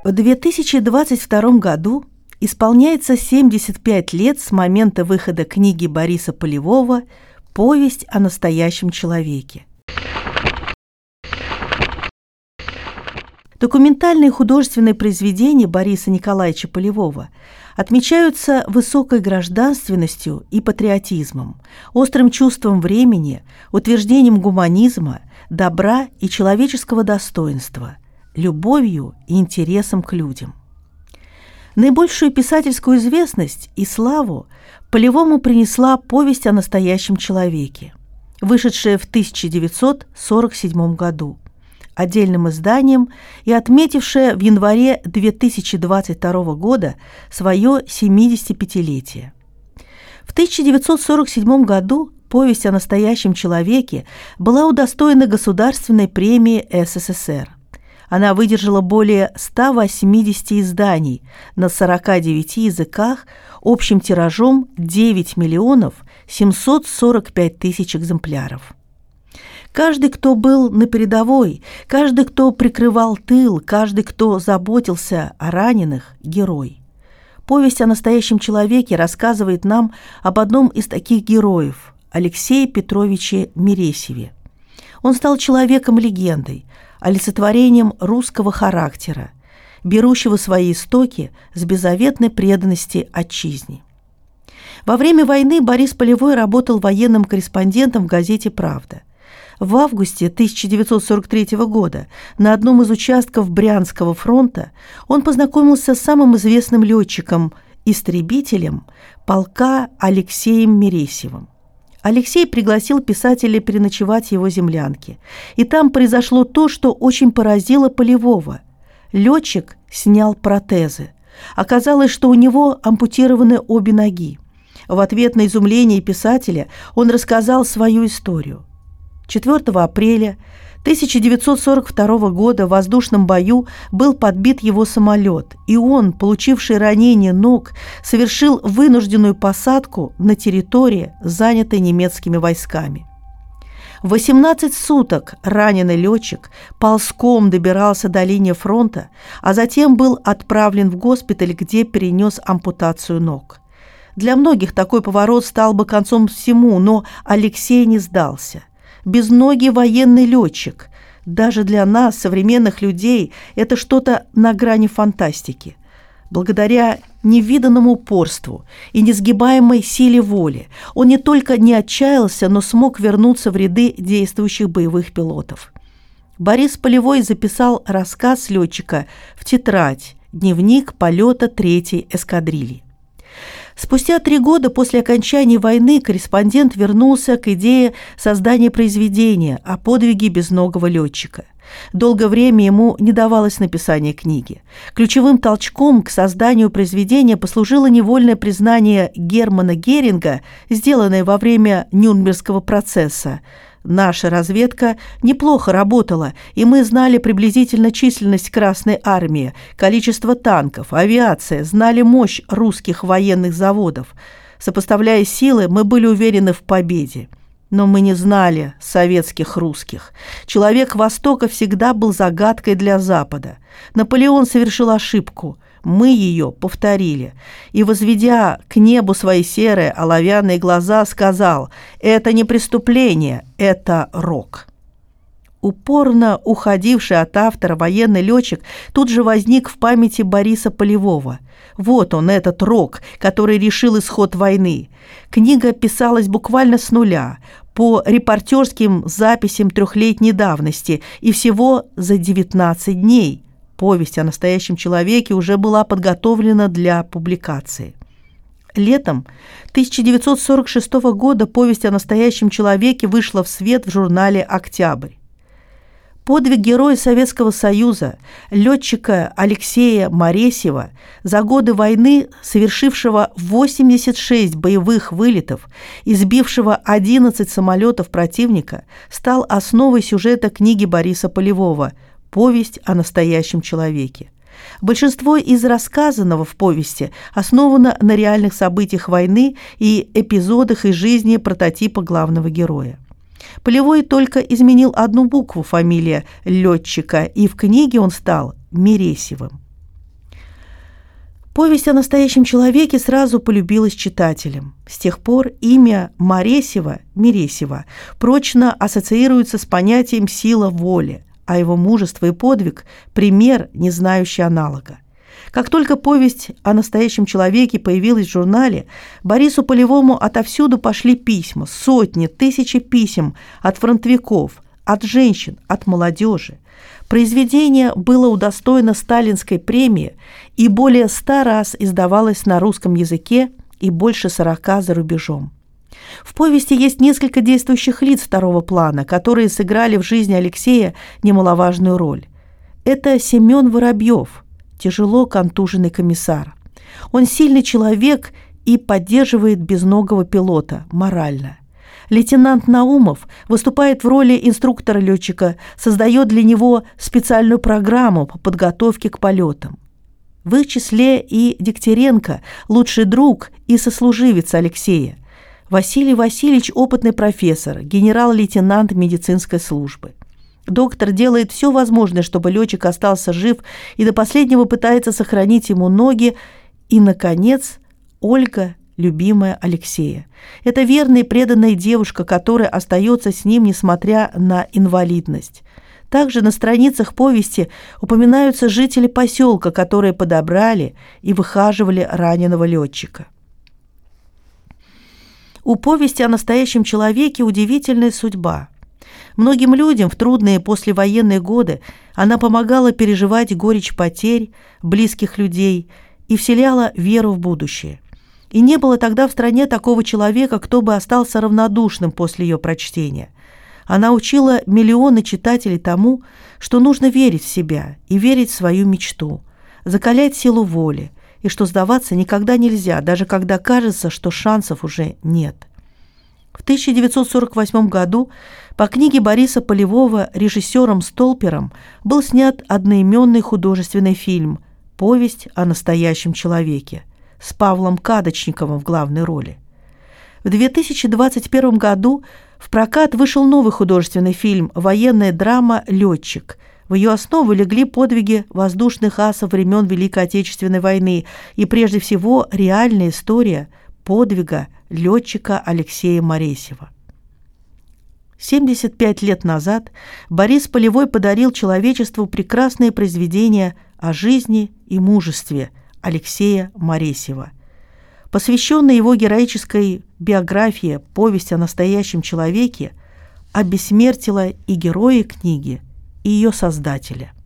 В 2022 году исполняется 75 лет с момента выхода книги Бориса Полевого «Повесть о настоящем человеке». Документальные и художественные произведения Бориса Николаевича Полевого отмечаются высокой гражданственностью и патриотизмом, острым чувством времени, утверждением гуманизма, добра и человеческого достоинства, любовью и интересом к людям. Наибольшую писательскую известность и славу Полевому принесла «Повесть о настоящем человеке», вышедшая в 1947 году, отдельным изданием и отметившая в январе 2022 года свое 75-летие. В 1947 году «Повесть о настоящем человеке» была удостоена Государственной премии СССР. Она выдержала более 180 изданий на 49 языках общим тиражом 9 миллионов 745 тысяч экземпляров. Каждый, кто был на передовой, каждый, кто прикрывал тыл, каждый, кто заботился о раненых – герой. Повесть о настоящем человеке рассказывает нам об одном из таких героев – Алексее Петровиче Мересьеве. Он стал человеком-легендой, олицетворением русского характера, берущего свои истоки с беззаветной преданности отчизне. Во время войны Борис Полевой работал военным корреспондентом в газете «Правда». В августе 1943 года на одном из участков Брянского фронта он познакомился с самым известным летчиком, истребителем полка Алексеем Мересьевым. Алексей пригласил писателя переночевать в его землянке, и там произошло то, что очень поразило Полевого. Летчик снял протезы. Оказалось, что у него ампутированы обе ноги. В ответ на изумление писателя он рассказал свою историю. 4 апреля 1942 года в воздушном бою был подбит его самолет, и он, получивший ранение ног, совершил вынужденную посадку на территории, занятой немецкими войсками. 18 суток раненый летчик ползком добирался до линии фронта, а затем был отправлен в госпиталь, где перенес ампутацию ног. Для многих такой поворот стал бы концом всему, но Алексей не сдался. Безногий военный летчик. Даже для нас, современных людей, это что-то на грани фантастики. Благодаря невиданному упорству и несгибаемой силе воли он не только не отчаялся, но смог вернуться в ряды действующих боевых пилотов. Борис Полевой записал рассказ летчика в тетрадь «Дневник полета 3-й эскадрильи». Спустя 3 года после окончания войны корреспондент вернулся к идее создания произведения о подвиге безногого летчика. Долгое время ему не давалось написание книги. Ключевым толчком к созданию произведения послужило невольное признание Германа Геринга, сделанное во время Нюрнбергского процесса. Наша разведка неплохо работала, и мы знали приблизительно численность Красной армии, количество танков, авиация, знали мощь русских военных заводов. Сопоставляя силы, мы были уверены в победе. Но мы не знали советских русских. Человек Востока всегда был загадкой для Запада. Наполеон совершил ошибку. Мы ее повторили. И, возведя к небу свои серые оловянные глаза, сказал: «Это не преступление, это рок». Упорно уходивший от автора военный летчик тут же возник в памяти Бориса Полевого. Вот он, этот рок, который решил исход войны. Книга писалась буквально с нуля, по репортерским записям 3-летней давности и всего за 19 дней. Повесть о настоящем человеке уже была подготовлена для публикации. Летом 1946 года повесть о настоящем человеке вышла в свет в журнале «Октябрь». Подвиг героя Советского Союза, летчика Алексея Мересьева, за годы войны совершившего 86 боевых вылетов и сбившего 11 самолетов противника, стал основой сюжета книги Бориса Полевого «Повесть о настоящем человеке». Большинство из рассказанного в повести основано на реальных событиях войны и эпизодах из жизни прототипа главного героя. Полевой только изменил одну букву фамилии летчика, и в книге он стал Мересьевым. Повесть о настоящем человеке сразу полюбилась читателям. С тех пор имя Мересева прочно ассоциируется с понятием «сила воли», а его мужество и подвиг – пример, не знающий аналога. Как только повесть о настоящем человеке появилась в журнале, Борису Полевому отовсюду пошли письма, сотни, тысячи писем от фронтовиков, от женщин, от молодежи. Произведение было удостоено Сталинской премии и более 100 раз издавалось на русском языке и больше 40 за рубежом. В повести есть несколько действующих лиц второго плана, которые сыграли в жизни Алексея немаловажную роль. Это Семен Воробьев, тяжело контуженный комиссар. Он сильный человек и поддерживает безногого пилота морально. Лейтенант Наумов выступает в роли инструктора-летчика, создает для него специальную программу по подготовке к полетам. В их числе и Дегтяренко, лучший друг и сослуживец Алексея. Василий Васильевич – опытный профессор, генерал-лейтенант медицинской службы. Доктор делает все возможное, чтобы летчик остался жив, и до последнего пытается сохранить ему ноги. И, наконец, Ольга – любимая Алексея. Это верная и преданная девушка, которая остается с ним, несмотря на инвалидность. Также на страницах повести упоминаются жители поселка, которые подобрали и выхаживали раненого летчика. У повести о настоящем человеке удивительная судьба. Многим людям в трудные послевоенные годы она помогала переживать горечь потерь близких людей и вселяла веру в будущее. И не было тогда в стране такого человека, кто бы остался равнодушным после ее прочтения. Она учила миллионы читателей тому, что нужно верить в себя и верить в свою мечту, закалять силу воли, и что сдаваться никогда нельзя, даже когда кажется, что шансов уже нет. В 1948 году по книге Бориса Полевого режиссером Столпером был снят одноименный художественный фильм «Повесть о настоящем человеке» с Павлом Кадочниковым в главной роли. В 2021 году в прокат вышел новый художественный фильм «Военная драма «Летчик». В ее основу легли подвиги воздушных асов времен Великой Отечественной войны и, прежде всего, реальная история подвига летчика Алексея Мересева. 75 лет назад Борис Полевой подарил человечеству прекрасное произведение о жизни и мужестве Алексея Мересева. Посвященная его героической биографии «Повесть о настоящем человеке» обессмертила и героя книги, и ее создателя.